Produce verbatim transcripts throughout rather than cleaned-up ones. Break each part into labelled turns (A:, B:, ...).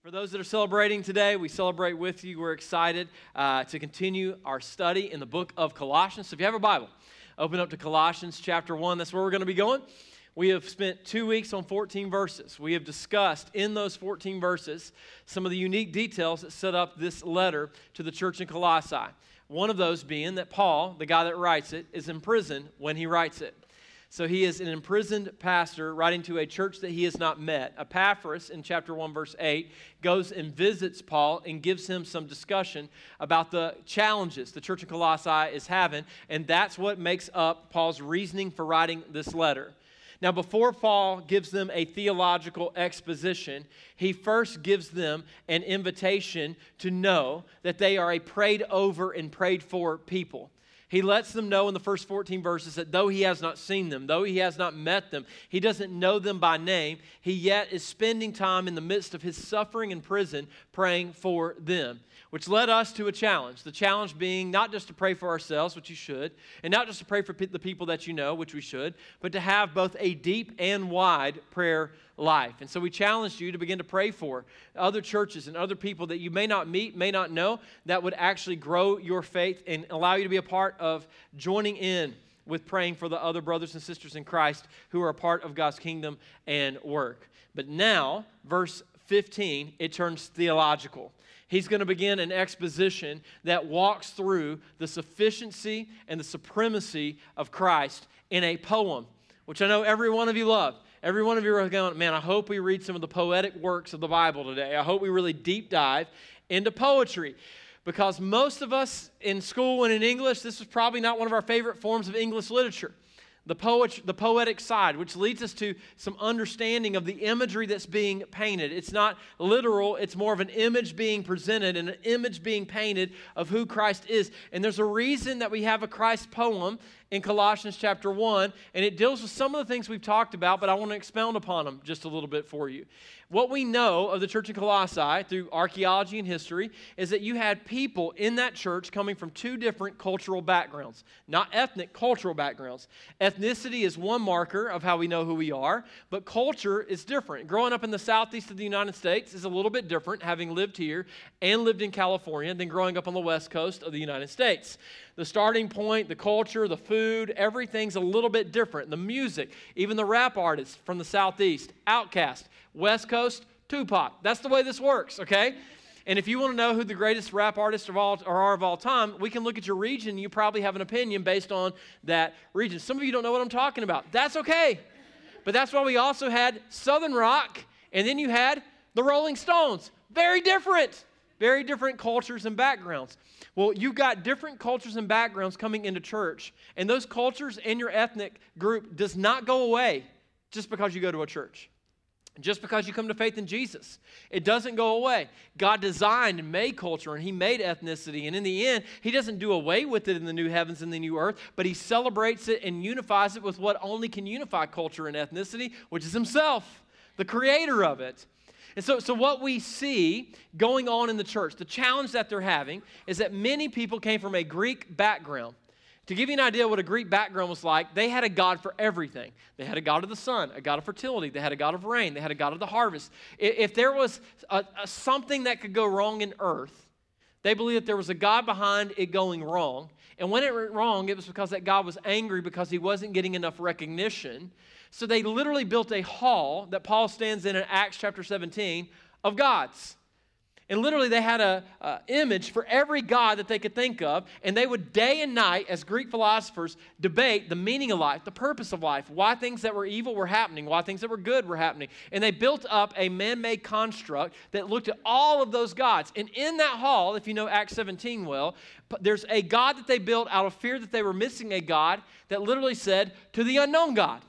A: For those that are celebrating today, we celebrate with you. We're excited uh, to continue our study in the book of Colossians. So if you have a Bible, open up to Colossians chapter one. That's where we're going to be going. We have spent two weeks on fourteen verses. We have discussed in those fourteen verses some of the unique details that set up this letter to the church in Colossae. One of those being that Paul, the guy that writes it, is in prison when he writes it. So he is an imprisoned pastor writing to a church that he has not met. Epaphras, in chapter one, verse eight, goes and visits Paul and gives him some discussion about the challenges the church in Colossae is having, and that's what makes up Paul's reasoning for writing this letter. Now, before Paul gives them a theological exposition, he first gives them an invitation to know that they are a prayed over and prayed for people. He lets them know in the first fourteen verses that though he has not seen them, though he has not met them, he doesn't know them by name, he yet is spending time in the midst of his suffering in prison praying for them, which led us to a challenge. The challenge being not just to pray for ourselves, which you should, and not just to pray for the people that you know, which we should, but to have both a deep and wide prayer life. And so we challenged you to begin to pray for other churches and other people that you may not meet, may not know, that would actually grow your faith and allow you to be a part of joining in with praying for the other brothers and sisters in Christ who are a part of God's kingdom and work. But now, verse fifteen, it turns theological. He's going to begin an exposition that walks through the sufficiency and the supremacy of Christ in a poem, which I know every one of you love. Every one of you are going, man, I hope we read some of the poetic works of the Bible today. I hope we really deep dive into poetry. Because most of us in school and in English, this is probably not one of our favorite forms of English literature. The poet, the poetic side, which leads us to some understanding of the imagery that's being painted. It's not literal, it's more of an image being presented and an image being painted of who Christ is. And there's a reason that we have a Christ poem in Colossians chapter one, and it deals with some of the things we've talked about, but I want to expound upon them just a little bit for you. What we know of the church in Colossae through archaeology and history is that you had people in that church coming from two different cultural backgrounds, not ethnic, cultural backgrounds. Ethnicity is one marker of how we know who we are, but culture is different. Growing up in the southeast of the United States is a little bit different, having lived here and lived in California, than growing up on the west coast of the United States. The starting point, the culture, the food, everything's a little bit different. The music, even the rap artists from the southeast, Outkast, West Coast, Tupac. That's the way this works, okay? And if you want to know who the greatest rap artists of all, are of all time, we can look at your region. You probably have an opinion based on that region. Some of you don't know what I'm talking about. That's okay. But that's why we also had Southern rock, and then you had the Rolling Stones. Very different. Very different cultures and backgrounds. Well, you've got different cultures and backgrounds coming into church, and those cultures and your ethnic group does not go away just because you go to a church. Just because you come to faith in Jesus, it doesn't go away. God designed and made culture, and He made ethnicity, and in the end, He doesn't do away with it in the new heavens and the new earth, but He celebrates it and unifies it with what only can unify culture and ethnicity, which is Himself, the creator of it. And so, so what we see going on in the church, the challenge that they're having, is that many people came from a Greek background. To give you an idea what a Greek background was like, they had a god for everything. They had a god of the sun, a god of fertility. They had a god of rain. They had a god of the harvest. If, if there was a, a, something that could go wrong in earth, they believed that there was a god behind it going wrong. And when it went wrong, it was because that god was angry because he wasn't getting enough recognition. So they literally built a hall that Paul stands in in Acts chapter seventeen of gods. And literally they had an image for every god that they could think of, and they would day and night, as Greek philosophers, debate the meaning of life, the purpose of life, why things that were evil were happening, why things that were good were happening. And they built up a man-made construct that looked at all of those gods. And in that hall, if you know Acts seventeen well, there's a god that they built out of fear that they were missing a god that literally said, "To the unknown God."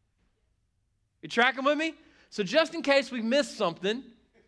A: You tracking with me? So just in case we missed something,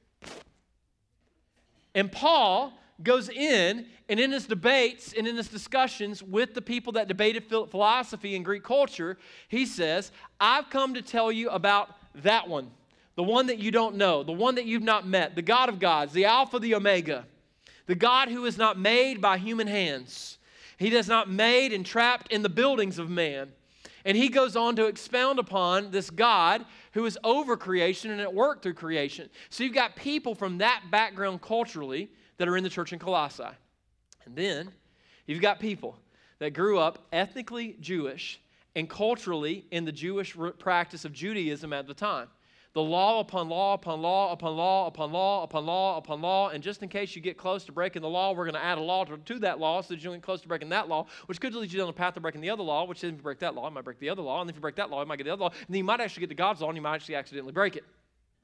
A: and Paul goes in, and in his debates and in his discussions with the people that debated philosophy and Greek culture, he says, I've come to tell you about that one, the one that you don't know, the one that you've not met, the God of gods, the Alpha, the Omega, the God who is not made by human hands. He does not made and trapped in the buildings of man. And he goes on to expound upon this God who is over creation and at work through creation. So you've got people from that background culturally that are in the church in Colossae. And then you've got people that grew up ethnically Jewish and culturally in the Jewish practice of Judaism at the time. The law upon law upon law upon law upon law upon law upon law. And just in case you get close to breaking the law, we're going to add a law to, to that law so that you don't get close to breaking that law, which could lead you down the path of breaking the other law, which then if you break that law, you might break the other law. And if you break that law, you might get the other law. And then you might actually get to God's law and you might actually accidentally break it.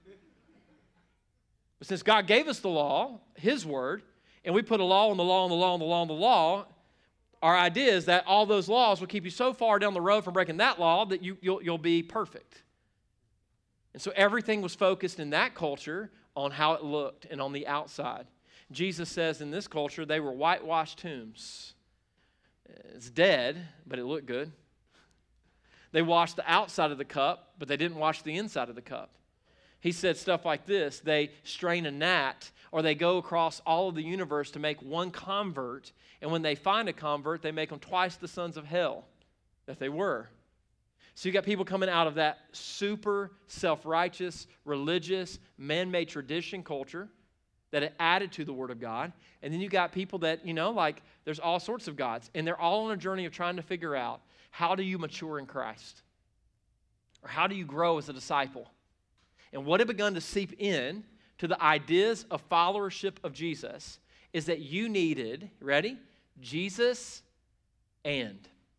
A: But since God gave us the law, His word, and we put a law on the law on the law on the law on the law, our idea is that all those laws will keep you so far down the road from breaking that law that you, you'll, you'll be perfect. And so everything was focused in that culture on how it looked and on the outside. Jesus says in this culture, they were whitewashed tombs. It's dead, but it looked good. They washed the outside of the cup, but they didn't wash the inside of the cup. He said stuff like this: they strain a gnat, or they go across all of the universe to make one convert, and when they find a convert, they make them twice the sons of hell that they were. So you got people coming out of that super self-righteous, religious, man-made tradition culture that it added to the Word of God. And then you got people that, you know, like there's all sorts of gods. And they're all on a journey of trying to figure out, how do you mature in Christ? Or how do you grow as a disciple? And what had begun to seep in to the ideas of followership of Jesus is that you needed, ready? Jesus and.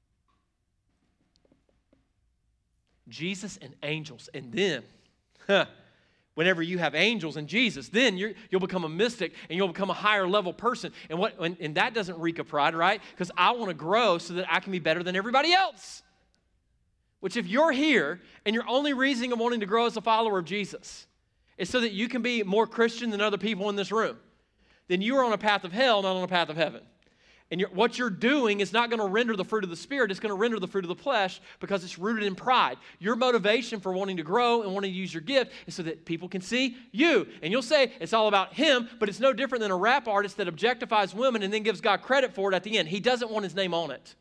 A: Jesus and angels. And then, huh, whenever you have angels and Jesus, then you're, you'll become a mystic and you'll become a higher level person. And what? And, and that doesn't reek of pride, right? Because I want to grow so that I can be better than everybody else. Which if you're here and your only reason of wanting to grow as a follower of Jesus is so that you can be more Christian than other people in this room, then you are on a path of hell, not on a path of heaven. And you're, what you're doing is not going to render the fruit of the Spirit. It's going to render the fruit of the flesh because it's rooted in pride. Your motivation for wanting to grow and wanting to use your gift is so that people can see you. And you'll say it's all about him, but it's no different than a rap artist that objectifies women and then gives God credit for it at the end. He doesn't want his name on it.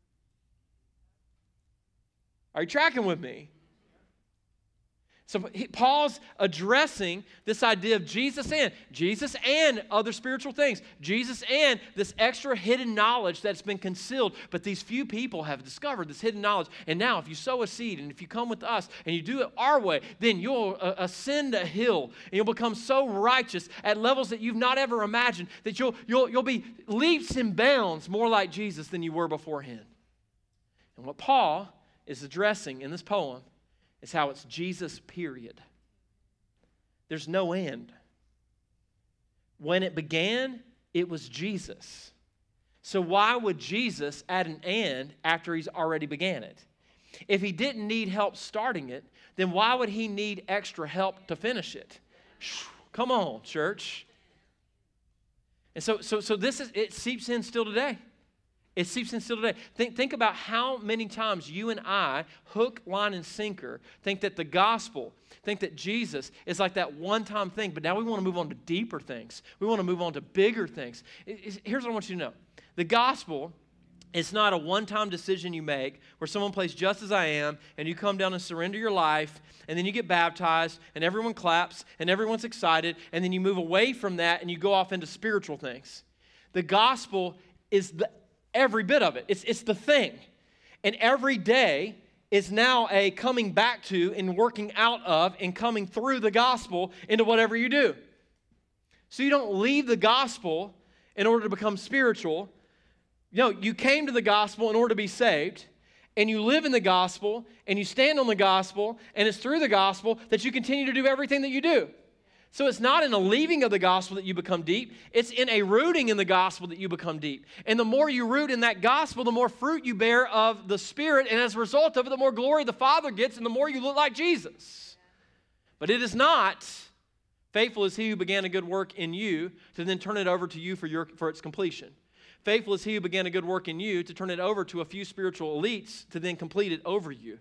A: Are you tracking with me? So Paul's addressing this idea of Jesus and, Jesus and other spiritual things. Jesus and this extra hidden knowledge that's been concealed. But these few people have discovered this hidden knowledge. And now if you sow a seed and if you come with us and you do it our way, then you'll uh, ascend a hill and you'll become so righteous at levels that you've not ever imagined that you'll, you'll, you'll be leaps and bounds more like Jesus than you were beforehand. And what Paul is addressing in this poem is how it's Jesus, period. There's no end. When it began, it was Jesus. So why would Jesus add an and after he's already began it? If he didn't need help starting it, then why would he need extra help to finish it? Come on, church. And so, so, so this is, it seeps in still today. It seeps in still today. Think, think about how many times you and I, hook, line, and sinker, think that the gospel, think that Jesus is like that one-time thing, but now we want to move on to deeper things. We want to move on to bigger things. It, it's, here's what I want you to know. The gospel is not a one-time decision you make where someone plays Just As I Am, and you come down and surrender your life, and then you get baptized, and everyone claps, and everyone's excited, and then you move away from that, and you go off into spiritual things. The gospel is the every bit of it. It's, it's the thing. And every day is now a coming back to and working out of and coming through the gospel into whatever you do. So you don't leave the gospel in order to become spiritual. No, you came to the gospel in order to be saved, and you live in the gospel, and you stand on the gospel, and it's through the gospel that you continue to do everything that you do. So it's not in a leaving of the gospel that you become deep. It's in a rooting in the gospel that you become deep. And the more you root in that gospel, the more fruit you bear of the Spirit. And as a result of it, the more glory the Father gets and the more you look like Jesus. But it is not, faithful is he who began a good work in you to then turn it over to you for, your, for its completion. Faithful is he who began a good work in you to turn it over to a few spiritual elites to then complete it over you.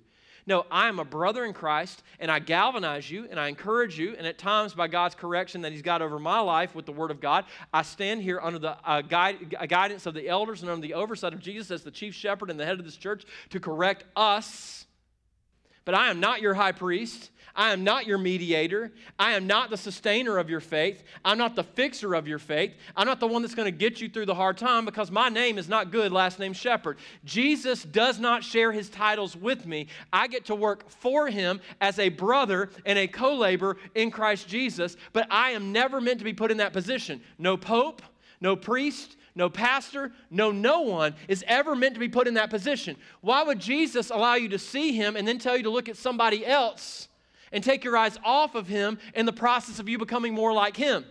A: No, I am a brother in Christ, and I galvanize you, and I encourage you, and at times by God's correction that he's got over my life with the word of God, I stand here under the uh, guide, uh, guidance of the elders and under the oversight of Jesus as the chief shepherd and the head of this church to correct us. But I am not your high priest. I am not your mediator. I am not the sustainer of your faith. I'm not the fixer of your faith. I'm not the one that's going to get you through the hard time because my name is not good, last name Shepherd. Jesus does not share his titles with me. I get to work for him as a brother and a co-laborer in Christ Jesus, but I am never meant to be put in that position. No pope, no priest, no pastor, no no one is ever meant to be put in that position. Why would Jesus allow you to see him and then tell you to look at somebody else and take your eyes off of him in the process of you becoming more like him?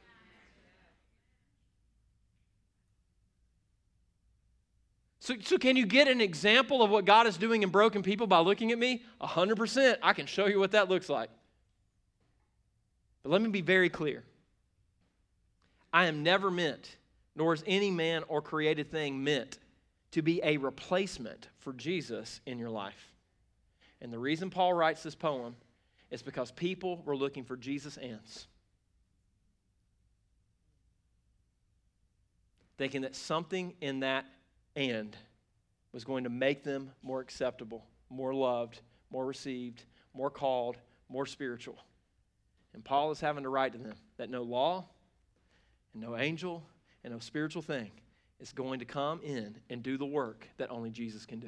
A: So, so can you get an example of what God is doing in broken people by looking at me? A hundred percent. I can show you what that looks like. But let me be very clear. I am never meant, nor is any man or created thing meant to be a replacement for Jesus in your life. And the reason Paul writes this poem is because people were looking for Jesus ants, thinking that something in that and was going to make them more acceptable, more loved, more received, more called, more spiritual. And Paul is having to write to them that no law and no angel and no spiritual thing is going to come in and do the work that only Jesus can do.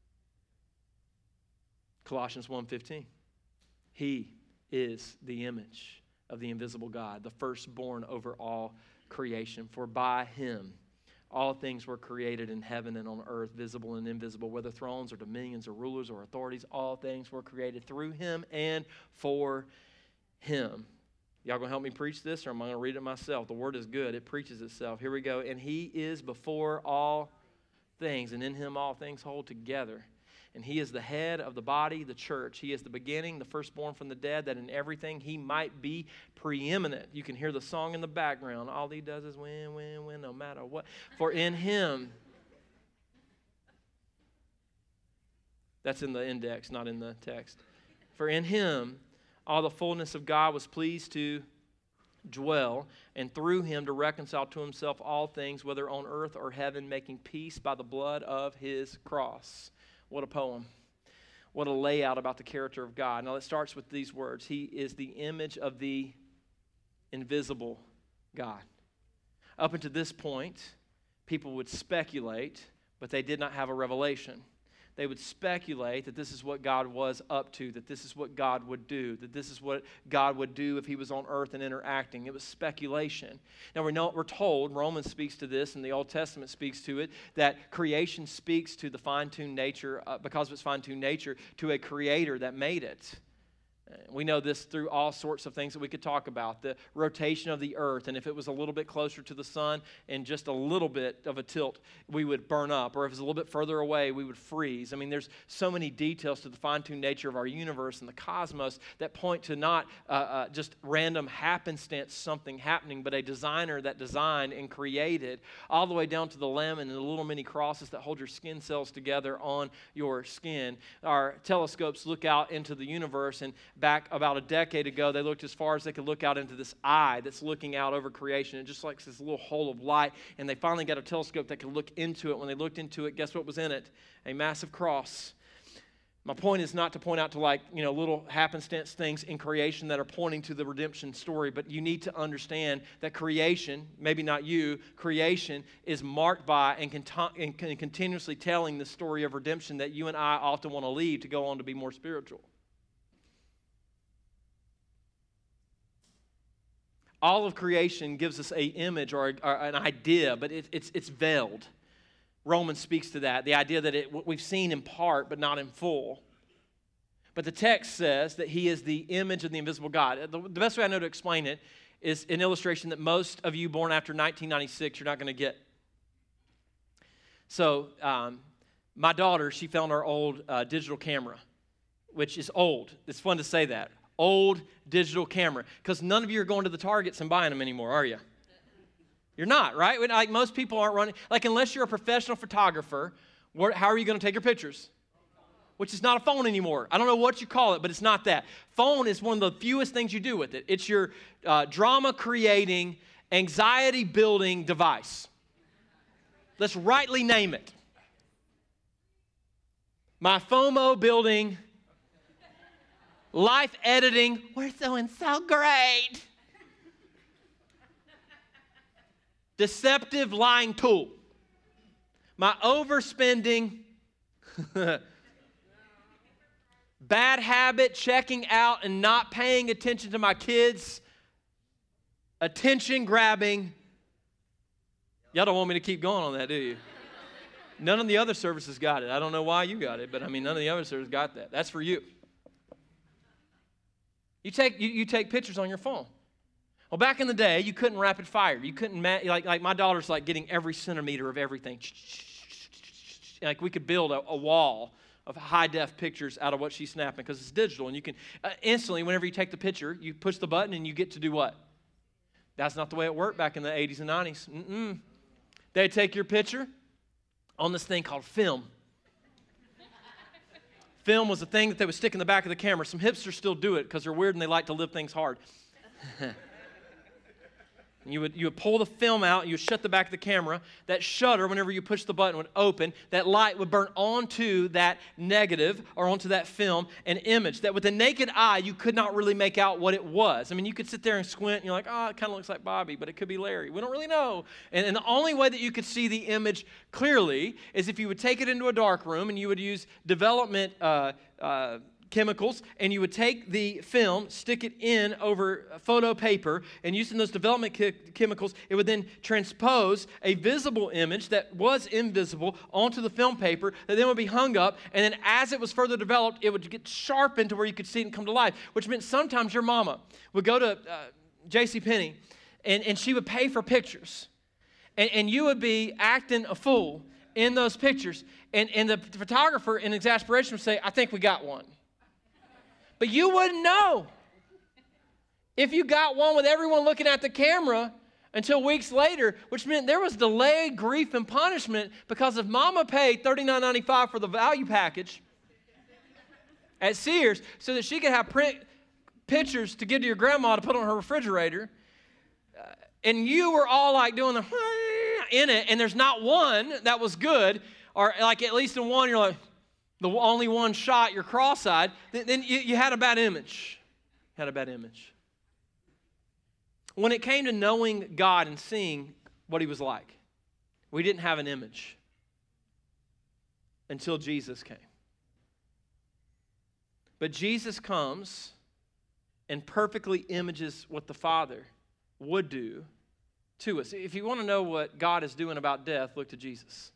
A: Colossians one fifteen. He is the image of the invisible God, the firstborn over all creation. For by him all things were created in heaven and on earth, visible and invisible, whether thrones or dominions or rulers or authorities, all things were created through him and for him. Y'all gonna help me preach this, or am I gonna read it myself? The word is good. It preaches itself. Here we go. And he is before all things, and in him all things hold together. And he is the head of the body, the church. He is the beginning, the firstborn from the dead, that in everything he might be preeminent. You can hear the song in the background. All he does is win, win, win, no matter what. For in him, that's in the index, not in the text. For in him, all the fullness of God was pleased to dwell, and through him to reconcile to himself all things, whether on earth or heaven, making peace by the blood of his cross. What a poem. What a layout about the character of God. Now it starts with these words. He is the image of the invisible God. Up until this point, people would speculate, but they did not have a revelation. They would speculate that this is what God was up to, that this is what God would do, that this is what God would do if he was on earth and interacting. It was speculation. Now we know, we're told, Romans speaks to this and the Old Testament speaks to it, that creation speaks to the fine-tuned nature, uh, because of its fine-tuned nature, to a creator that made it. We know this through all sorts of things that we could talk about. The rotation of the earth, and if it was a little bit closer to the sun and just a little bit of a tilt, we would burn up. Or if it was a little bit further away, we would freeze. I mean, there's so many details to the fine-tuned nature of our universe and the cosmos that point to not uh, uh, just random happenstance something happening, but a designer that designed and created, all the way down to the lemon and the little mini crosses that hold your skin cells together on your skin. Our telescopes look out into the universe, and back about a decade ago, they looked as far as they could look out into this eye that's looking out over creation. It just like this little hole of light, and they finally got a telescope that could look into it. When they looked into it, guess what was in it? A massive cross. My point is not to point out to like, you know, little happenstance things in creation that are pointing to the redemption story, but you need to understand that creation, maybe not you, creation is marked by and, cont- and continuously telling the story of redemption that you and I often want to leave to go on to be more spiritual. All of creation gives us an image or, a, or an idea, but it, it's, it's veiled. Romans speaks to that, the idea that it, we've seen in part, but not in full. But the text says that he is the image of the invisible God. The, the best way I know to explain it is an illustration that most of you born after nineteen ninety-six, you're not going to get. So um, my daughter, she found our old uh, digital camera, which is old. It's fun to say that. Old digital camera, because none of you are going to the Targets and buying them anymore, are you? You're not, right? Like most people aren't running, like unless you're a professional photographer, what, how are you going to take your pictures? which is not a phone anymore. I don't know what you call it, but it's not that. Phone is one of the fewest things you do with it. It's your uh, drama-creating, anxiety-building device. Let's rightly name it. My FOMO-building, life-editing, we're doing so great, deceptive lying tool. My overspending, bad habit, checking out and not paying attention to my kids, attention grabbing. Y'all don't want me to keep going on that, do you? None of the other services got it. I don't know why you got it, but I mean, none of the other services got that. That's for you. You take, you, you take pictures on your phone. Well, back in the day, you couldn't rapid fire. You couldn't, like, like my daughter's like getting every centimeter of everything. Like we could build a, a wall of high-def pictures out of what she's snapping because it's digital. And you can uh, instantly, whenever you take the picture, you push the button and you get to do what? That's not the way it worked back in the eighties and nineties. Mm-mm. They'd take your picture on this thing called film. Film was a thing that they would stick in the back of the camera. Some hipsters still do it because they're weird and they like to live things hard. You would, you would pull the film out, and you would shut the back of the camera. That shutter, whenever you push the button, would open. That light would burn onto that negative or onto that film an image that with the naked eye, you could not really make out what it was. I mean, you could sit there and squint, and you're like, oh, it kind of looks like Bobby, but it could be Larry. We don't really know. And, and the only way that you could see the image clearly is if you would take it into a dark room, and you would use development uh, uh, chemicals, and you would take the film, stick it in over photo paper, and using those development ke- chemicals, it would then transpose a visible image that was invisible onto the film paper that then would be hung up, and then as it was further developed, it would get sharpened to where you could see it and come to life, which meant sometimes your mama would go to uh, JCPenney, and, and she would pay for pictures, and, and you would be acting a fool in those pictures, and, and the photographer in exasperation would say, I think we got one. But you wouldn't know if you got one with everyone looking at the camera until weeks later, which meant there was delayed grief and punishment because if mama paid thirty-nine ninety-five for the value package at Sears so that she could have print pictures to give to your grandma to put on her refrigerator, uh, and you were all like doing the in it, and there's not one that was good, or like at least in one you're like, the only one shot, you're cross-eyed, then, then you, you had a bad image. Had a bad image. When it came to knowing God and seeing what he was like, we didn't have an image until Jesus came. But Jesus comes and perfectly images what the Father would do to us. If you want to know what God is doing about death, look to Jesus.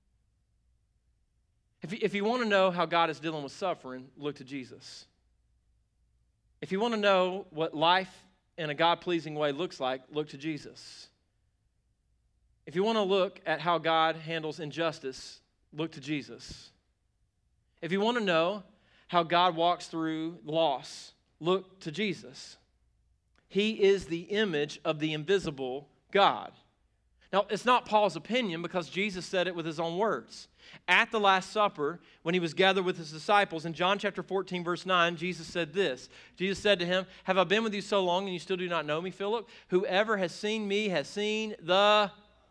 A: If you, if you want to know how God is dealing with suffering, look to Jesus. If you want to know what life in a God-pleasing way looks like, look to Jesus. If you want to look at how God handles injustice, look to Jesus. If you want to know how God walks through loss, look to Jesus. He is the image of the invisible God. Now, it's not Paul's opinion because Jesus said it with his own words. At the Last Supper, when he was gathered with his disciples, in John chapter fourteen, verse nine, Jesus said this. Jesus said to him, have I been with you so long and you still do not know me, Philip? Whoever has seen me has seen the...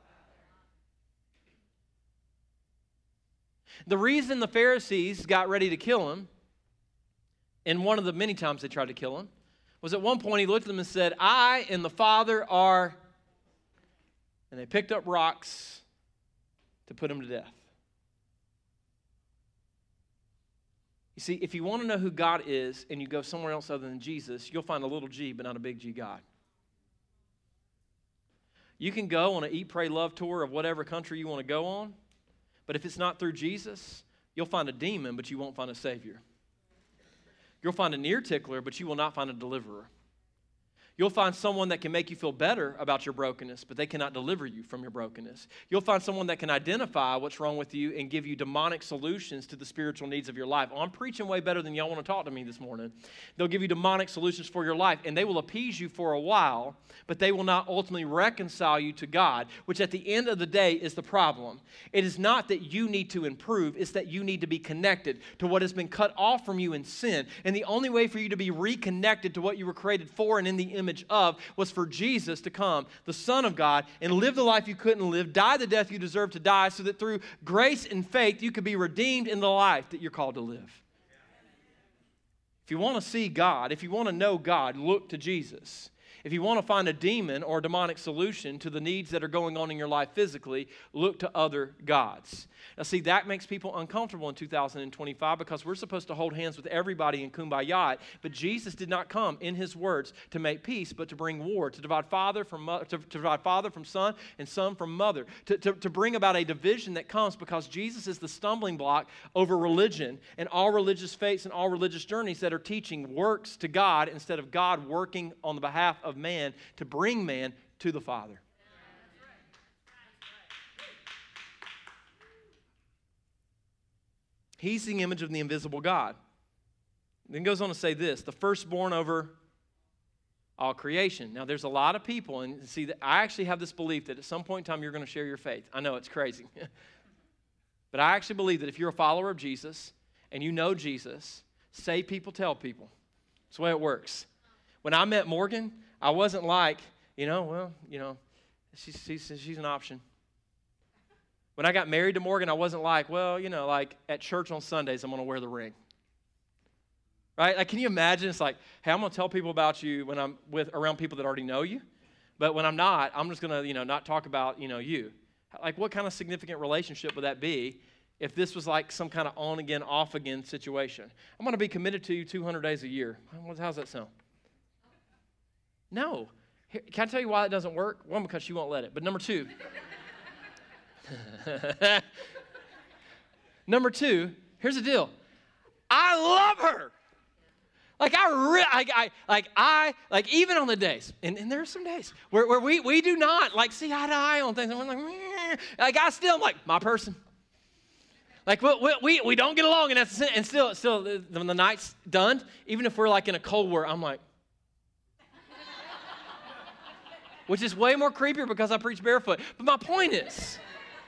A: The reason the Pharisees got ready to kill him, and one of the many times they tried to kill him, was at one point he looked at them and said, I and the Father are... And they picked up rocks to put him to death. You see, if you want to know who God is and you go somewhere else other than Jesus, you'll find a little G, but not a big G God. You can go on an Eat, Pray, Love tour of whatever country you want to go on, but if it's not through Jesus, you'll find a demon, but you won't find a Savior. You'll find an ear tickler, but you will not find a deliverer. You'll find someone that can make you feel better about your brokenness, but they cannot deliver you from your brokenness. You'll find someone that can identify what's wrong with you and give you demonic solutions to the spiritual needs of your life. Oh, I'm preaching way better than y'all want to talk to me this morning. They'll give you demonic solutions for your life, and they will appease you for a while, but they will not ultimately reconcile you to God, which at the end of the day is the problem. It is not that you need to improve, it's that you need to be connected to what has been cut off from you in sin. And the only way for you to be reconnected to what you were created for and in the image of was for Jesus to come, the Son of God, and live the life you couldn't live, die the death you deserve to die, so that through grace and faith you could be redeemed in the life that you're called to live. If you want to see God, if you want to know God, look to Jesus. If you want to find a demon or a demonic solution to the needs that are going on in your life physically, look to other gods. Now, see, that makes people uncomfortable in two thousand twenty-five because we're supposed to hold hands with everybody in Kumbaya, but Jesus did not come, in his words, to make peace, but to bring war, to divide father from mother, to, to divide father from son and son from mother, to, to, to bring about a division that comes because Jesus is the stumbling block over religion and all religious faiths and all religious journeys that are teaching works to God instead of God working on the behalf of man to bring man to the Father. He's the image of the invisible God. Then goes on to say this, the firstborn over all creation. Now, there's a lot of people, and see, I actually have this belief that at some point in time you're going to share your faith. I know it's crazy. But I actually believe that if you're a follower of Jesus and you know Jesus, say people, tell people. That's the way it works. When I met Morgan, I wasn't like, you know, well, you know, she's, she's, she's an option. When I got married to Morgan, I wasn't like, well, you know, like at church on Sundays, I'm going to wear the ring. Right? Like, can you imagine? It's like, hey, I'm going to tell people about you when I'm with around people that already know you. But when I'm not, I'm just going to, you know, not talk about, you know, you. Like, what kind of significant relationship would that be if this was like some kind of on-again, off-again situation? I'm going to be committed to you two hundred days a year. How's that sound? No. Here, can I tell you why that doesn't work? One, because she won't let it. But number two, number two, here's the deal. I love her. Like I, re- I, I, like I, like even on the days, and, and there are some days where, where we, we do not like see eye to eye on things. And we're like, meh. Like I still, I'm like my person. Like we, we, we don't get along, and that's and still, still when the night's done, even if we're like in a cold war, I'm like. Which is way more creepier because I preach barefoot. But my point is,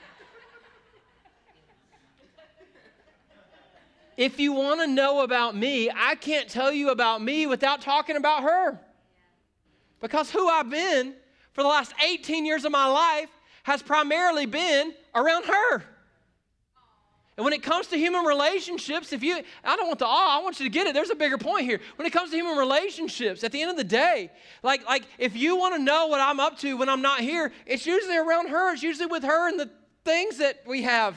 A: if you want to know about me, I can't tell you about me without talking about her. Because who I've been for the last eighteen years of my life has primarily been around her. And when it comes to human relationships, if you, I don't want the awe, I want you to get it. There's a bigger point here. When it comes to human relationships, at the end of the day, like, like if you want to know what I'm up to when I'm not here, it's usually around her. It's usually with her and the things that we have.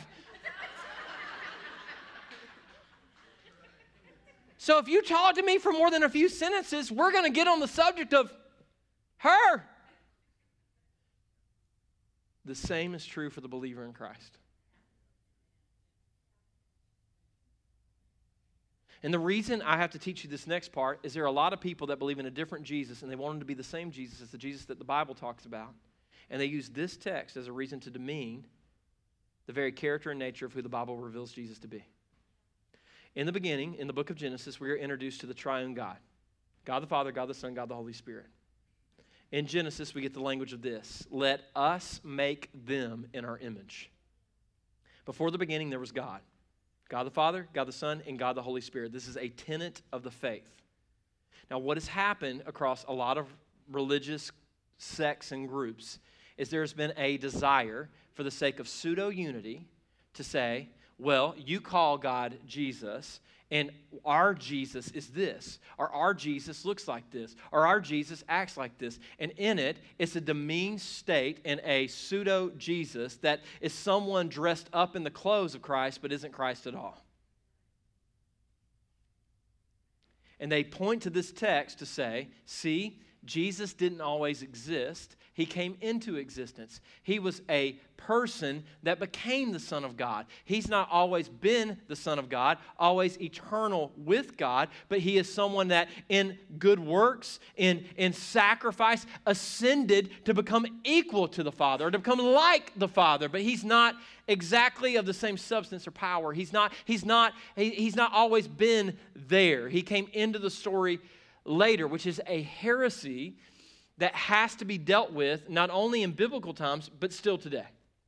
A: So if you talk to me for more than a few sentences, we're going to get on the subject of her. The same is true for the believer in Christ. And the reason I have to teach you this next part is there are a lot of people that believe in a different Jesus, and they want him to be the same Jesus as the Jesus that the Bible talks about. And they use this text as a reason to demean the very character and nature of who the Bible reveals Jesus to be. In the beginning, in the book of Genesis, we are introduced to the triune God. God the Father, God the Son, God the Holy Spirit. In Genesis, we get the language of this. Let us make them in our image. Before the beginning, there was God. God the Father, God the Son, and God the Holy Spirit. This is a tenet of the faith. Now, what has happened across a lot of religious sects and groups is there's been a desire for the sake of pseudo-unity to say, well, you call God Jesus, and our Jesus is this, or our Jesus looks like this, or our Jesus acts like this. And in it, it's a demeaned state and a pseudo-Jesus that is someone dressed up in the clothes of Christ but isn't Christ at all. And they point to this text to say, see, Jesus didn't always exist. He came into existence. He was a person that became the Son of God. He's not always been the Son of God, always eternal with God, but he is someone that in good works, in, in sacrifice, ascended to become equal to the Father, or to become like the Father. But he's not exactly of the same substance or power. He's not, he's not, he, he's not always been there. He came into the story later, which is a heresy that has to be dealt with not only in biblical times, but still today.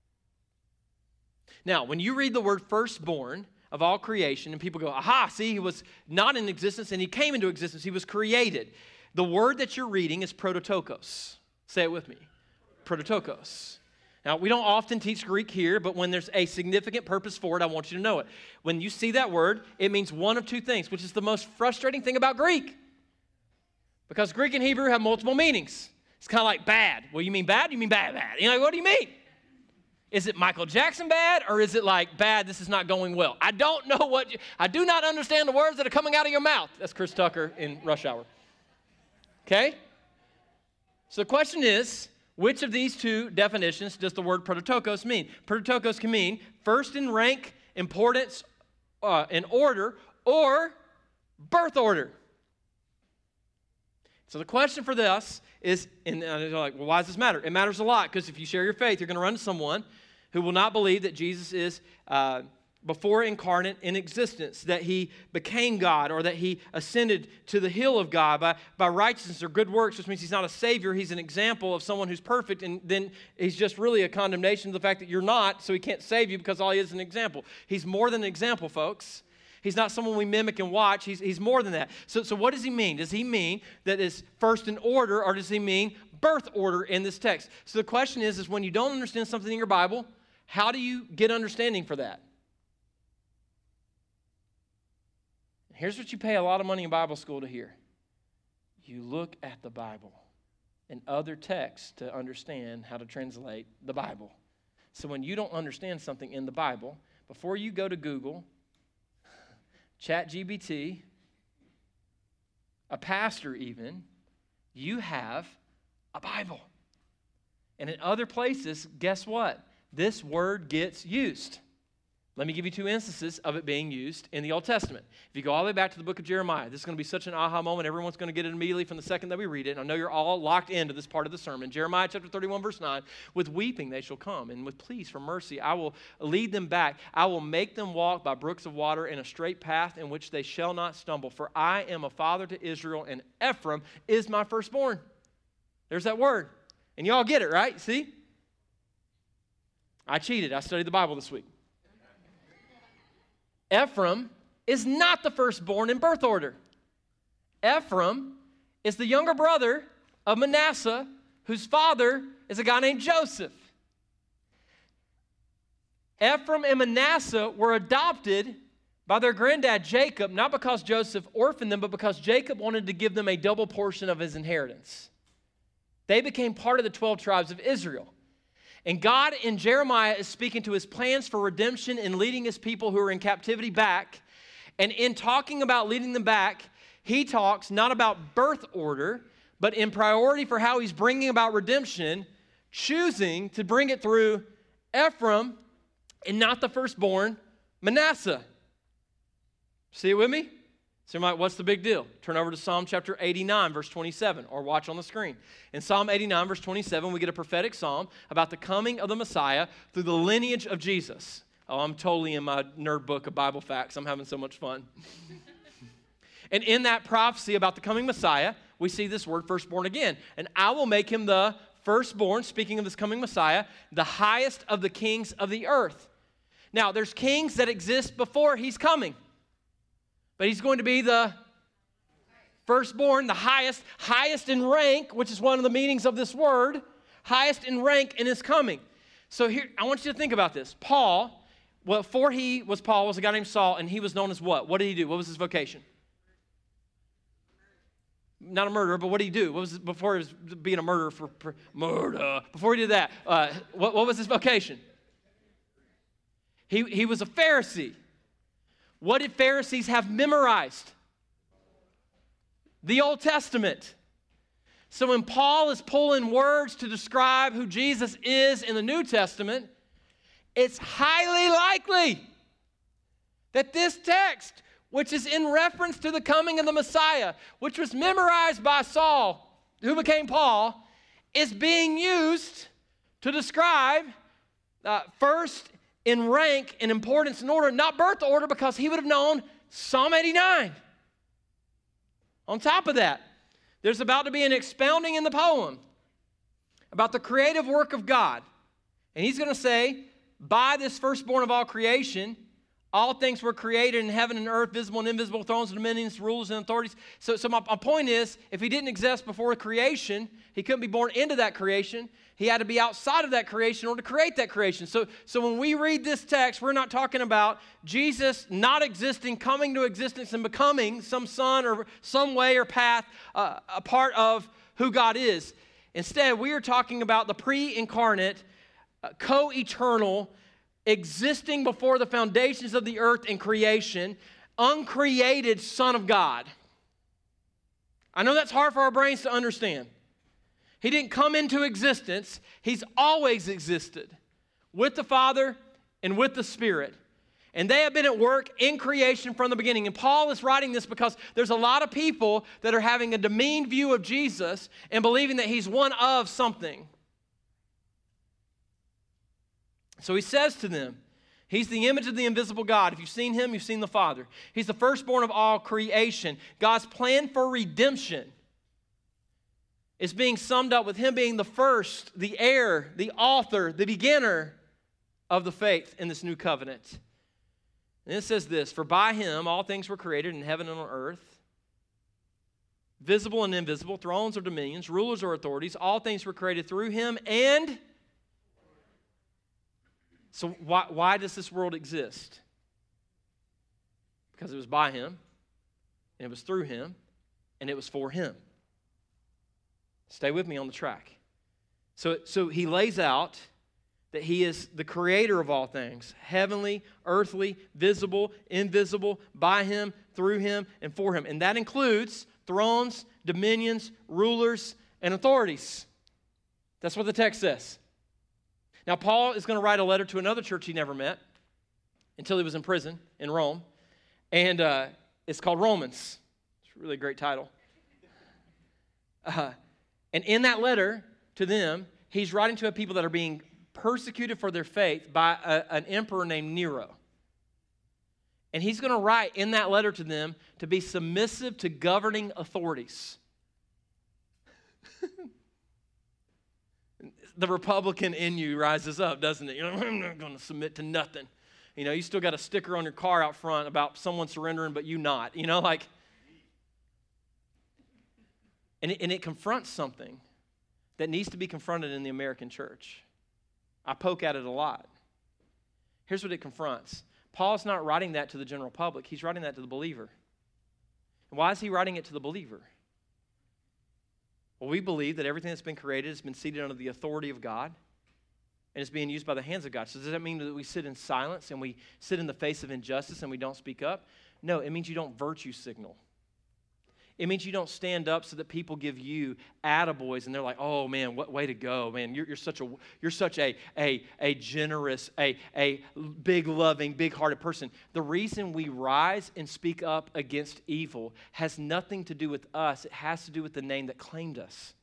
A: Now, when you read the word firstborn of all creation, and people go, aha, see, he was not in existence and he came into existence. He was created. The word that you're reading is prototokos. Say it with me. Prototokos. Now, we don't often teach Greek here, but when there's a significant purpose for it, I want you to know it. When you see that word, it means one of two things, which is the most frustrating thing about Greek. Because Greek and Hebrew have multiple meanings. It's kind of like bad. Well, you mean bad? You mean bad, bad. You know, what do you mean? Is it Michael Jackson bad, or is it like bad, this is not going well? I don't know what, you, I do not understand the words that are coming out of your mouth. That's Chris Tucker in Rush Hour. Okay? So the question is, which of these two definitions does the word prototokos mean? Prototokos can mean first in rank, importance, uh, in order, or birth order. So the question for this is, and they're like, well, why does this matter? It matters a lot, because if you share your faith, you're going to run to someone who will not believe that Jesus is uh, before incarnate in existence, that he became God, or that he ascended to the hill of God by, by righteousness or good works, which means he's not a savior. He's an example of someone who's perfect, and then he's just really a condemnation of the fact that you're not, so he can't save you because all he is is an example. He's more than an example, folks. He's not someone we mimic and watch. He's, he's more than that. So, so what does he mean? Does he mean that it's first in order, or does he mean birth order in this text? So the question is, is when you don't understand something in your Bible, how do you get understanding for that? Here's what you pay a lot of money in Bible school to hear. You look at the Bible and other texts to understand how to translate the Bible. So when you don't understand something in the Bible, before you go to Google, ChatGPT, a pastor even, you have a Bible. And in other places, guess what? This word gets used. Let me give you two instances of it being used in the Old Testament. If you go all the way back to the book of Jeremiah, this is going to be such an aha moment. Everyone's going to get it immediately from the second that we read it. And I know you're all locked into this part of the sermon. Jeremiah chapter thirty-one, verse nine, with weeping they shall come, and with pleas for mercy I will lead them back. I will make them walk by brooks of water in a straight path in which they shall not stumble. For I am a father to Israel, and Ephraim is my firstborn. There's that word. And you all get it, right? See? I cheated. I studied the Bible this week. Ephraim is not the firstborn in birth order. Ephraim is the younger brother of Manasseh, whose father is a guy named Joseph. Ephraim and Manasseh were adopted by their granddad Jacob, not because Joseph orphaned them, but because Jacob wanted to give them a double portion of his inheritance. They became part of the twelve tribes of Israel. And God in Jeremiah is speaking to his plans for redemption and leading his people who are in captivity back. And in talking about leading them back, he talks not about birth order, but in priority for how he's bringing about redemption, choosing to bring it through Ephraim and not the firstborn, Manasseh. See it with me? So you're like, what's the big deal? Turn over to Psalm chapter eighty-nine, verse twenty-seven, or watch on the screen. In Psalm eighty-nine, verse twenty-seven, we get a prophetic psalm about the coming of the Messiah through the lineage of Jesus. Oh, I'm totally in my nerd book of Bible facts. I'm having so much fun. And in that prophecy about the coming Messiah, we see this word firstborn again. And I will make him the firstborn, speaking of this coming Messiah, the highest of the kings of the earth. Now, there's kings that exist before he's coming. But he's going to be the firstborn, the highest, highest in rank, which is one of the meanings of this word, highest in rank in his coming. So here, I want you to think about this. Paul, well, before he was Paul, was a guy named Saul, and he was known as what? What did he do? What was his vocation? Not a murderer, but what did he do? What was it before he was being a murderer for, for murder? Before he did that, uh, what, what was his vocation? He, he was a Pharisee. What did Pharisees have memorized? The Old Testament. So when Paul is pulling words to describe who Jesus is in the New Testament, it's highly likely that this text, which is in reference to the coming of the Messiah, which was memorized by Saul, who became Paul, is being used to describe uh, first in rank and importance and order, not birth order, because he would have known Psalm eighty-nine. On top of that, there's about to be an expounding in the poem about the creative work of God. And he's going to say, by this firstborn of all creation, all things were created in heaven and earth, visible and invisible, thrones and dominions, rulers and authorities. So, so my, my point is, if he didn't exist before creation, he couldn't be born into that creation. He had to be outside of that creation in order to create that creation. So, so when we read this text, we're not talking about Jesus not existing, coming to existence, and becoming some son or some way or path, uh, a part of who God is. Instead, we are talking about the pre-incarnate, uh, co-eternal, existing before the foundations of the earth and creation, uncreated Son of God. I know that's hard for our brains to understand. He didn't come into existence. He's always existed with the Father and with the Spirit. And they have been at work in creation from the beginning. And Paul is writing this because there's a lot of people that are having a demeaned view of Jesus and believing that he's one of something. So he says to them, he's the image of the invisible God. If you've seen him, you've seen the Father. He's the firstborn of all creation. God's plan for redemption is being summed up with him being the first, the heir, the author, the beginner of the faith in this new covenant. And it says this, for by him all things were created in heaven and on earth, visible and invisible, thrones or dominions, rulers or authorities, all things were created through him. And so why, why does this world exist? Because it was by him, and it was through him, and it was for him. Stay with me on the track. So, so he lays out that he is the creator of all things, heavenly, earthly, visible, invisible, by him, through him, and for him. And that includes thrones, dominions, rulers, and authorities. That's what the text says. Now, Paul is going to write a letter to another church he never met until he was in prison in Rome. And uh, it's called Romans. It's a really great title. Uh, and in that letter to them, he's writing to a people that are being persecuted for their faith by a, an emperor named Nero. And he's going to write in that letter to them to be submissive to governing authorities. The Republican in you rises up, doesn't it? You know, I'm not going to submit to nothing. You know, you still got a sticker on your car out front about someone surrendering, but you not. You know, like, and it, and it confronts something that needs to be confronted in the American church. I poke at it a lot. Here's what it confronts. Paul's not writing that to the general public. He's writing that to the believer. And why is he writing it to the believer? Well, we believe that everything that's been created has been seated under the authority of God and is being used by the hands of God. So does that mean that we sit in silence and we sit in the face of injustice and we don't speak up? No, it means you don't virtue signal. It means you don't stand up so that people give you attaboys and they're like, oh man, what way to go, man. You're, you're such a you're such a, a, a generous, a, a big loving, big hearted person. The reason we rise and speak up against evil has nothing to do with us. It has to do with the name that claimed us.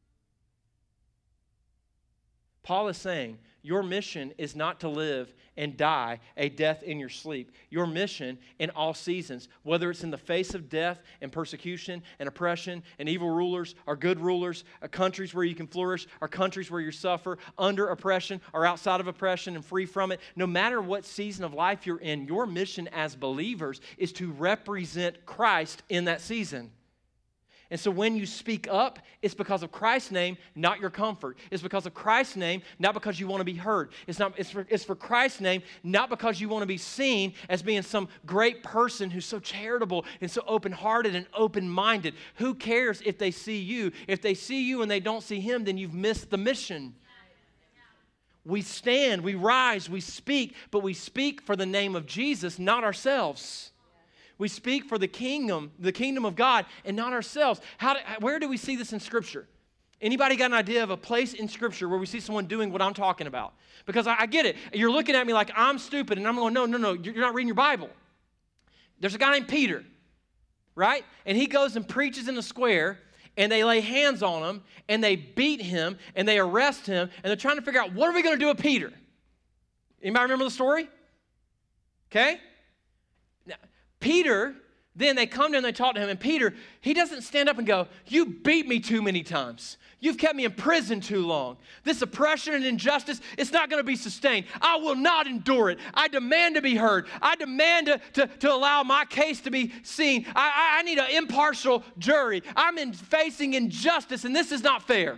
A: Paul is saying, your mission is not to live and die a death in your sleep. Your mission in all seasons, whether it's in the face of death and persecution and oppression and evil rulers or good rulers, or countries where you can flourish or countries where you suffer under oppression or outside of oppression and free from it, no matter what season of life you're in, your mission as believers is to represent Christ in that season. And so when you speak up, it's because of Christ's name, not your comfort. It's because of Christ's name, not because you want to be heard. It's not. It's for, it's for Christ's name, not because you want to be seen as being some great person who's so charitable and so open-hearted and open-minded. Who cares if they see you? If they see you and they don't see him, then you've missed the mission. We stand, we rise, we speak, but we speak for the name of Jesus, not ourselves. We speak for the kingdom, the kingdom of God, and not ourselves. How do, where do we see this in Scripture? Anybody got an idea of a place in Scripture where we see someone doing what I'm talking about? Because I, I get it. You're looking at me like I'm stupid, and I'm going, no, no, no, you're not reading your Bible. There's a guy named Peter, right? And he goes and preaches in the square, and they lay hands on him, and they beat him, and they arrest him, and they're trying to figure out, what are we going to do with Peter? Anybody remember the story? Okay? Now, Peter, then they come to him and they talk to him, and Peter, he doesn't stand up and go, you beat me too many times. You've kept me in prison too long. This oppression and injustice, it's not going to be sustained. I will not endure it. I demand to be heard. I demand to, to, to allow my case to be seen. I, I, I need an impartial jury. I'm in facing injustice, and this is not fair.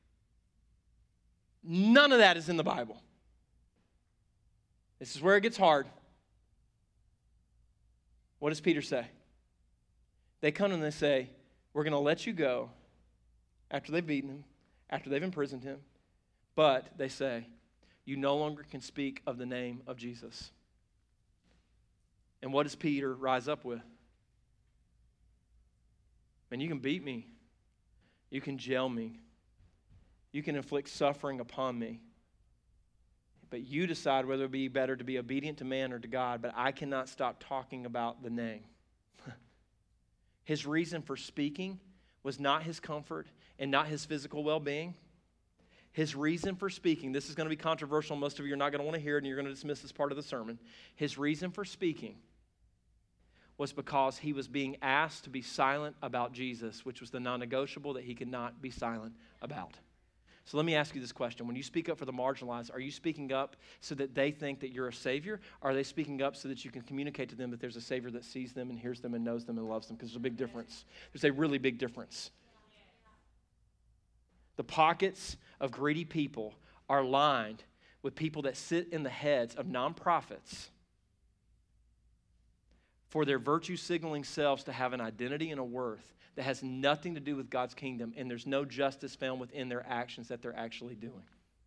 A: None of that is in the Bible. This is where it gets hard. What does Peter say? They come and they say, we're going to let you go after they've beaten him, after they've imprisoned him. But they say, you no longer can speak of the name of Jesus. And what does Peter rise up with? Man, you can beat me. You can jail me. You can inflict suffering upon me. But you decide whether it would be better to be obedient to man or to God, but I cannot stop talking about the name. His reason for speaking was not his comfort and not his physical well-being. His reason for speaking, this is going to be controversial. Most of you are not going to want to hear it, and you're going to dismiss this part of the sermon. His reason for speaking was because he was being asked to be silent about Jesus, which was the non-negotiable that he could not be silent about. So let me ask you this question. When you speak up for the marginalized, are you speaking up so that they think that you're a Savior? Or are they speaking up so that you can communicate to them that there's a Savior that sees them and hears them and knows them and loves them? Because there's a big difference. There's a really big difference. The pockets of greedy people are lined with people that sit in the heads of nonprofits for their virtue signaling selves to have an identity and a worth that has nothing to do with God's kingdom, and there's no justice found within their actions that they're actually doing.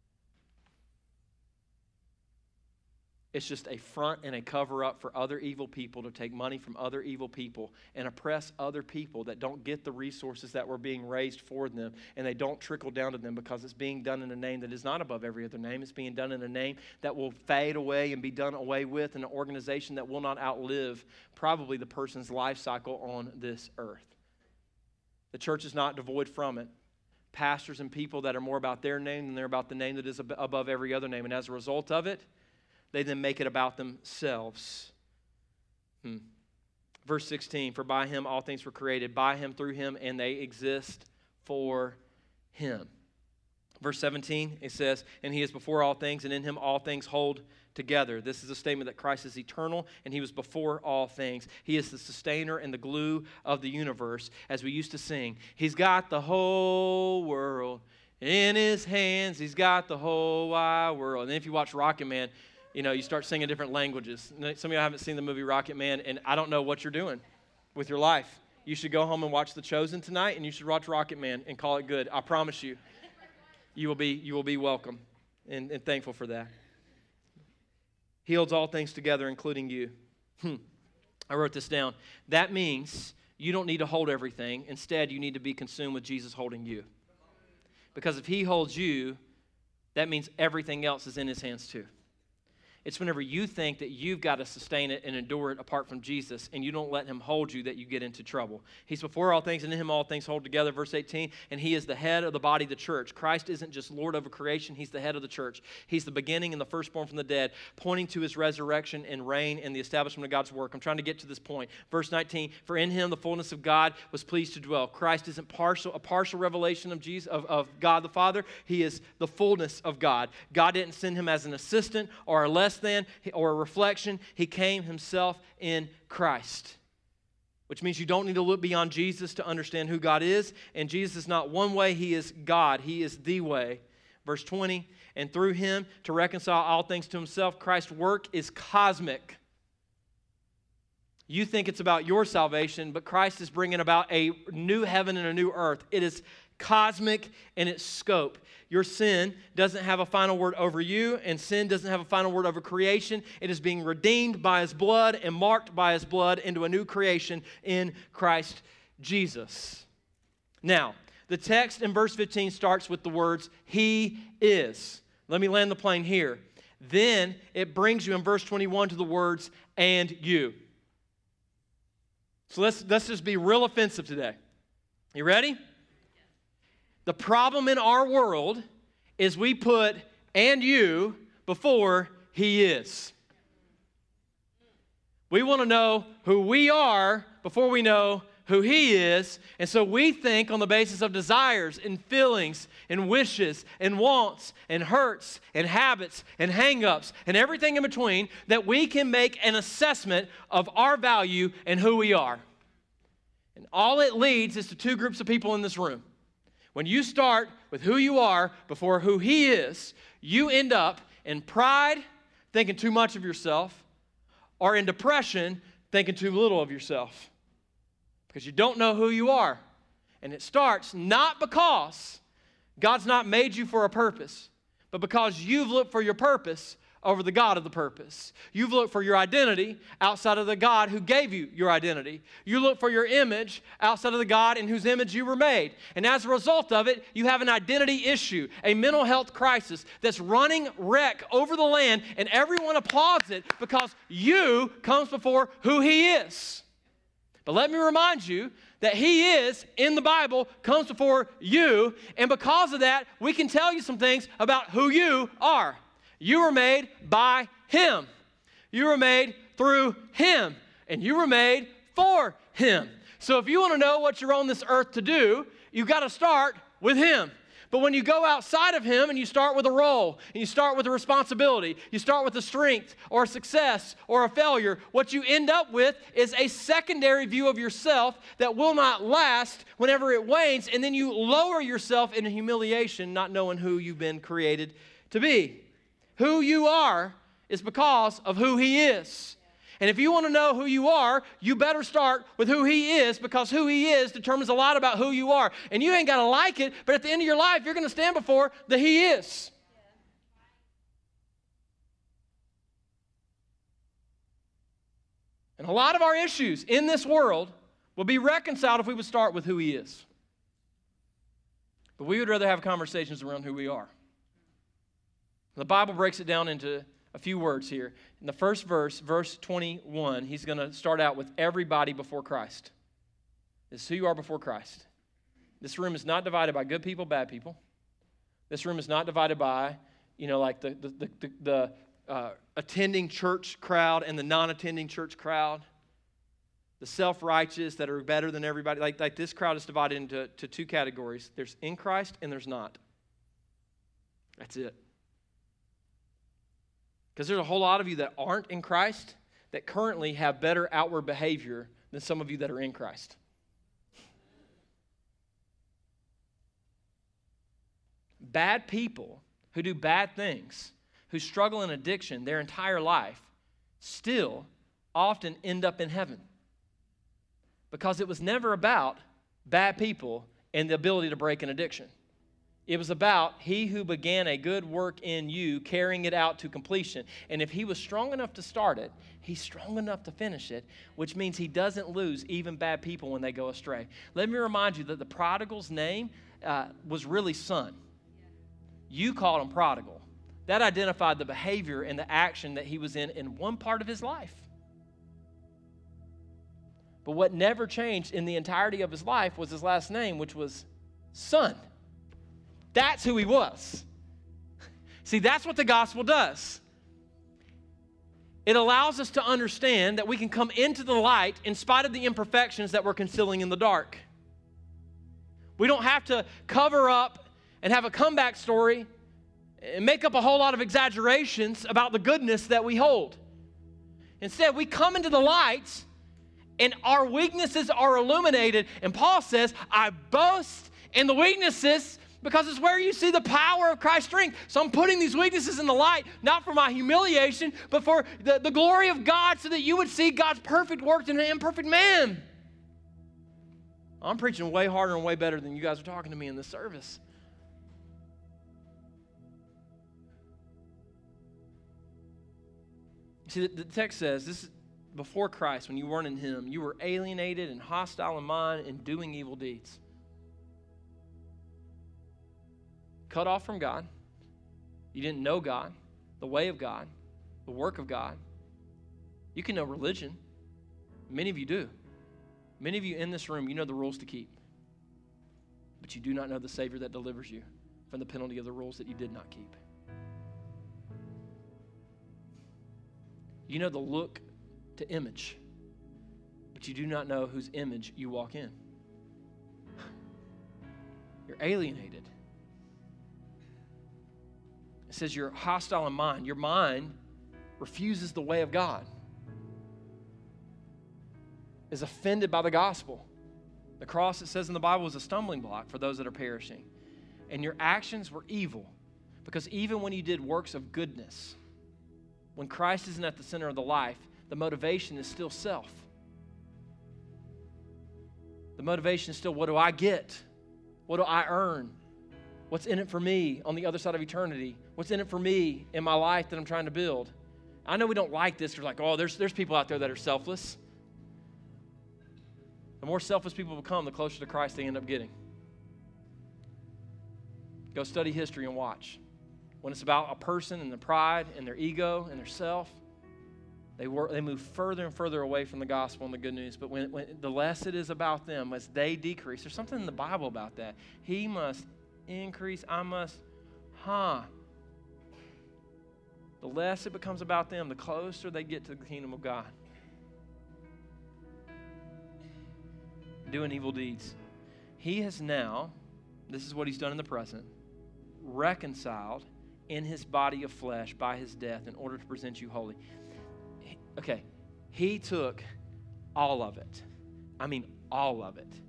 A: It's just a front and a cover-up for other evil people to take money from other evil people and oppress other people that don't get the resources that were being raised for them, and they don't trickle down to them because it's being done in a name that is not above every other name. It's being done in a name that will fade away and be done away with in an organization that will not outlive probably the person's life cycle on this earth. The church is not devoid from it. Pastors and people that are more about their name than they're about the name that is above every other name. And as a result of it, they then make it about themselves. Hmm. Verse sixteen, for by him all things were created, by him, through him, and they exist for him. Verse seventeen, it says, and he is before all things, and in him all things hold together. This is a statement that Christ is eternal, and he was before all things. He is the sustainer and the glue of the universe, as we used to sing. He's got the whole world in his hands. He's got the whole wide world. And then if you watch Rocket Man, you know, you start singing different languages. Some of you haven't seen the movie Rocket Man, and I don't know what you're doing with your life. You should go home and watch The Chosen tonight, and you should watch Rocket Man and call it good. I promise you, you will be, you will be welcome and, and thankful for that. He holds all things together, including you. Hmm. I wrote this down. That means you don't need to hold everything. Instead, you need to be consumed with Jesus holding you. Because if he holds you, that means everything else is in his hands too. It's whenever you think that you've got to sustain it and endure it apart from Jesus, and you don't let him hold you, that you get into trouble. He's before all things, and in him all things hold together, verse eighteen, and he is the head of the body, the church. Christ isn't just Lord over creation, he's the head of the church. He's the beginning and the firstborn from the dead, pointing to his resurrection and reign and the establishment of God's work. I'm trying to get to this point. Verse nineteen, for in him the fullness of God was pleased to dwell. Christ isn't partial, a partial revelation of Jesus, of, of God the Father. He is the fullness of God. God didn't send him as an assistant or a less than or a reflection. He came himself in Christ, which means you don't need to look beyond Jesus to understand who God is. And Jesus is not one way, he is God. He is the way. Verse twenty, and through him to reconcile all things to himself. Christ's work is cosmic. You think it's about your salvation, but Christ is bringing about a new heaven and a new earth. It is cosmic in its scope. Your sin doesn't have a final word over you, and sin doesn't have a final word over creation. It is being redeemed by his blood and marked by his blood into a new creation in Christ Jesus. Now, The text in verse fifteen starts with the words, He is. Let me land the plane here. Then it brings you in verse twenty-one to the words, and you. So let's, let's just be real offensive today. You ready? The problem in our world is we put and you before He is. We want to know who we are before we know who He is, and so we think on the basis of desires and feelings and wishes and wants and hurts and habits and hang-ups and everything in between that we can make an assessment of our value and who we are. And all it leads is to two groups of people in this room. When you start with who you are before who He is, you end up in pride, thinking too much of yourself, or in depression, thinking too little of yourself. Because you don't know who you are. And it starts not because God's not made you for a purpose, but because you've looked for your purpose over the God of the purpose. You've looked for your identity outside of the God who gave you your identity. You look for your image outside of the God in whose image you were made. And as a result of it, you have an identity issue, a mental health crisis that's running wreck over the land, and everyone applauds it because you comes before who He is. But let me remind you that He is, in the Bible, comes before you, and because of that, we can tell you some things about who you are. You were made by Him. You were made through Him, and you were made for Him. So if you want to know what you're on this earth to do, you've got to start with Him. But when you go outside of Him and you start with a role, and you start with a responsibility, you start with a strength or a success or a failure, what you end up with is a secondary view of yourself that will not last whenever it wanes, and then you lower yourself in humiliation, not knowing who you've been created to be. Who you are is because of who He is. And if you want to know who you are, you better start with who He is, because who He is determines a lot about who you are. And you ain't got to like it, but at the end of your life, you're going to stand before the He is. And a lot of our issues in this world will be reconciled if we would start with who He is. But we would rather have conversations around who we are. The Bible breaks it down into a few words here. In the first verse, verse twenty-one, He's going to start out with everybody before Christ. This is who you are before Christ. This room is not divided by good people, bad people. This room is not divided by, you know, like the, the, the, the, the uh, attending church crowd and the non-attending church crowd. The self-righteous that are better than everybody. Like, like this crowd is divided into to two categories. There's in Christ and there's not. That's it. Because there's a whole lot of you that aren't in Christ that currently have better outward behavior than some of you that are in Christ. Bad people who do bad things, who struggle in addiction their entire life, still often end up in heaven. Because it was never about bad people and the ability to break an addiction. It was about He who began a good work in you, carrying it out to completion. And if He was strong enough to start it, He's strong enough to finish it, which means He doesn't lose even bad people when they go astray. Let me remind you that the prodigal's name uh, was really son. You called him prodigal. That identified the behavior and the action that he was in in one part of his life. But what never changed in the entirety of his life was his last name, which was son. That's who he was. See, that's what the gospel does. It allows us to understand that we can come into the light in spite of the imperfections that we're concealing in the dark. We don't have to cover up and have a comeback story and make up a whole lot of exaggerations about the goodness that we hold. Instead, we come into the light and our weaknesses are illuminated. And Paul says, I boast in the weaknesses because it's where you see the power of Christ's strength. So I'm putting these weaknesses in the light, not for my humiliation, but for the, the glory of God, so that you would see God's perfect work in an imperfect man. I'm preaching way harder and way better than you guys are talking to me in this service. See, the, the text says, this is before Christ, when you weren't in Him, you were alienated and hostile in mind and doing evil deeds. cut off from God, you didn't know God, the way of God, the work of God, you can know religion. Many of you do. Many of you in this room, you know the rules to keep. But you do not know the Savior that delivers you from the penalty of the rules that you did not keep. You know the look to image, but you do not know whose image you walk in. You're alienated. It says you're hostile in mind. Your mind refuses the way of God, is offended by the gospel. The cross, it says in the Bible, is a stumbling block for those that are perishing. And your actions were evil, because even when you did works of goodness, when Christ isn't at the center of the life, the motivation is still self. The motivation is still, what do I get? What do I earn? What's in it for me on the other side of eternity? What's in it for me in my life that I'm trying to build? I know we don't like this. We're like, oh, there's, there's people out there that are selfless. The more selfless people become, the closer to Christ they end up getting. Go study history and watch. When it's about a person and their pride and their ego and their self, they work, they move further and further away from the gospel and the good news. But when, when the less it is about them, as they decrease, there's something in the Bible about that. He must increase, I must, huh? The less it becomes about them, the closer they get to the kingdom of God. Doing evil deeds. He has now, this is what he's done in the present, reconciled in his body of flesh by his death in order to present you holy. He, okay, he took all of it. I mean, all of it.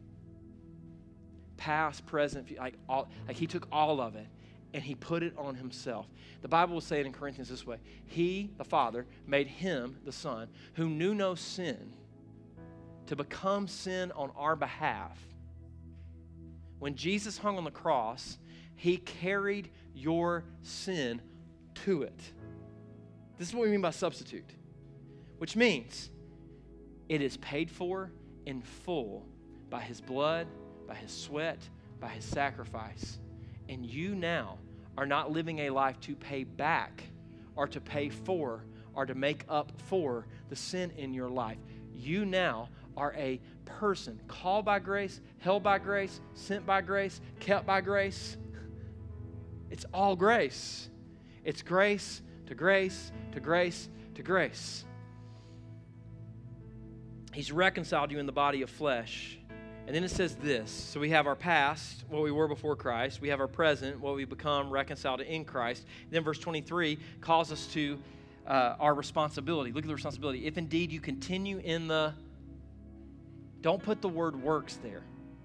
A: Past, present, like all, like he took all of it and he put it on himself. The Bible will say it in Corinthians this way. He, the Father, made him, the Son, who knew no sin, to become sin on our behalf. When Jesus hung on the cross, he carried your sin to it. This is what we mean by substitute, which means it is paid for in full by his blood, by his sweat, by his sacrifice. And you now are not living a life to pay back or to pay for or to make up for the sin in your life. You now are a person called by grace, held by grace, sent by grace, kept by grace. It's all grace. It's grace to grace to grace to grace. He's reconciled you in the body of flesh. And then it says this. So we have our past, what we were before Christ. We have our present, what we become reconciled in Christ. And then verse twenty-three calls us to uh, our responsibility. Look at the responsibility. If indeed you continue in the... Don't put the word works there.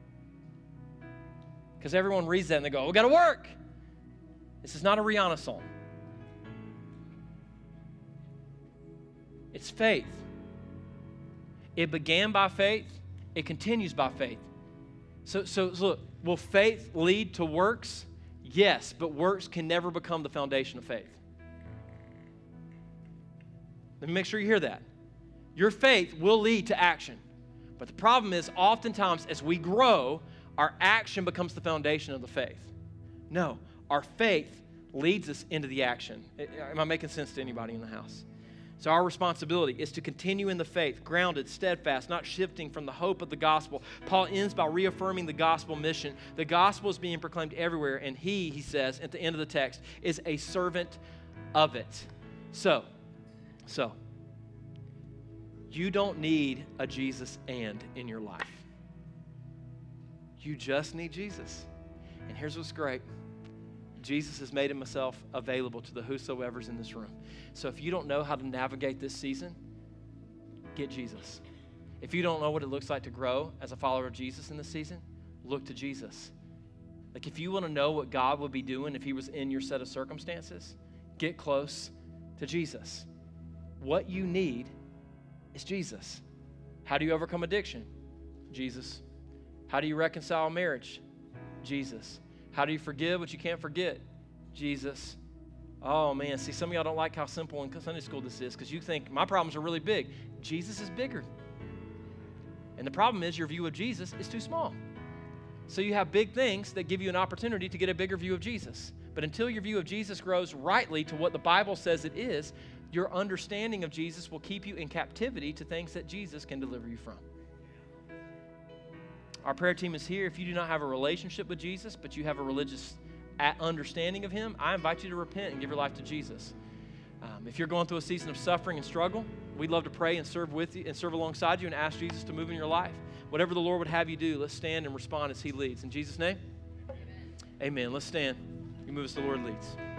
A: Because everyone reads that and they go, we got to work. This is not a Rihanna song. It's faith. It began by faith. It continues by faith. So, so, so look, will faith lead to works? Yes, but works can never become the foundation of faith. Let me make sure you hear that. Your faith will lead to action. But the problem is, oftentimes, as we grow, our action becomes the foundation of the faith. No, our faith leads us into the action. Am I making sense to anybody in the house? So our responsibility is to continue in the faith, grounded, steadfast, not shifting from the hope of the gospel. Paul ends by reaffirming the gospel mission. The gospel is being proclaimed everywhere, and he, he says at the end of the text, is a servant of it. So, so, you don't need a Jesus and in your life. You just need Jesus. And here's what's great. Jesus has made himself available to the whosoever's in this room. So if you don't know how to navigate this season, get Jesus. If you don't know what it looks like to grow as a follower of Jesus in this season, look to Jesus. Like if you want to know what God would be doing if he was in your set of circumstances, get close to Jesus. What you need is Jesus. How do you overcome addiction? Jesus. How do you reconcile marriage? Jesus. How do you forgive what you can't forget? Jesus. Oh, man. See, some of y'all don't like how simple in Sunday school this is because you think my problems are really big. Jesus is bigger. And the problem is your view of Jesus is too small. So you have big things that give you an opportunity to get a bigger view of Jesus. But until your view of Jesus grows rightly to what the Bible says it is, your understanding of Jesus will keep you in captivity to things that Jesus can deliver you from. Our prayer team is here. If you do not have a relationship with Jesus, but you have a religious understanding of him, I invite you to repent and give your life to Jesus. Um, if you're going through a season of suffering and struggle, we'd love to pray and serve with you and serve alongside you and ask Jesus to move in your life. Whatever the Lord would have you do, let's stand and respond as he leads. In Jesus' name, amen. Amen. Let's stand. You move as the Lord leads.